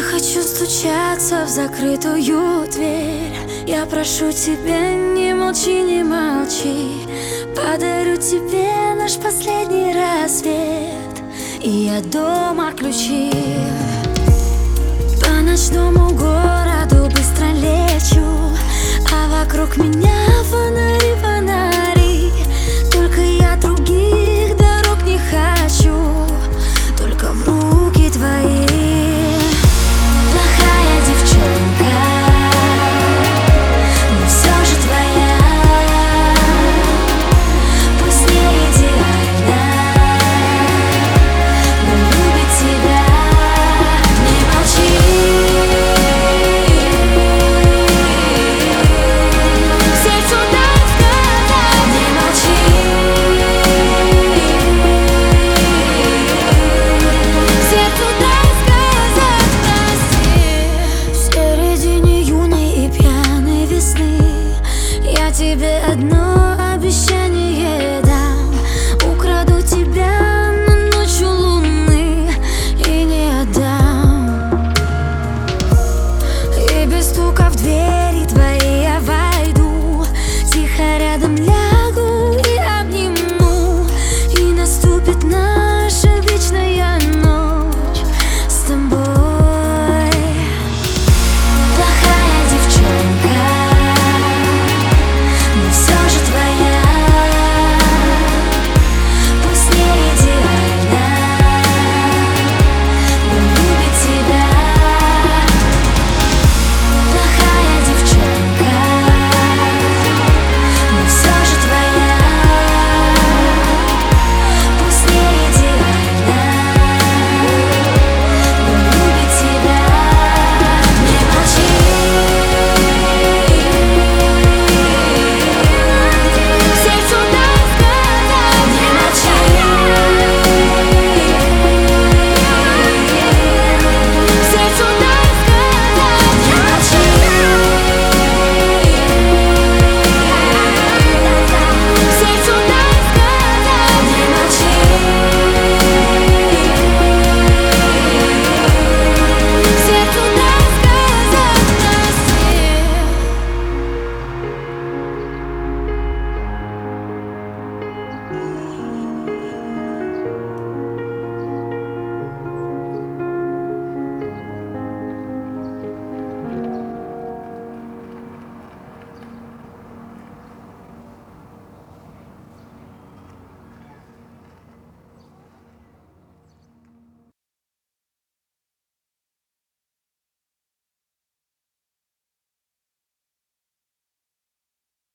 хочу стучаться в закрытую дверь. Я прошу тебя, не молчи, не молчи. Подарю тебе наш последний рассвет, и я дома ключи. По ночному городу быстро лечу, а вокруг меня фонари, фонари. Только я других дорог не хочу, только в руки твои. Плохая девчонка, но все же твоя. Пусть не идеальна, но любит тебя. Не молчи, сердцу дай сказать. Не молчи, сердцу дай сказать прости. В середине юной и пьяной весны я тебе одно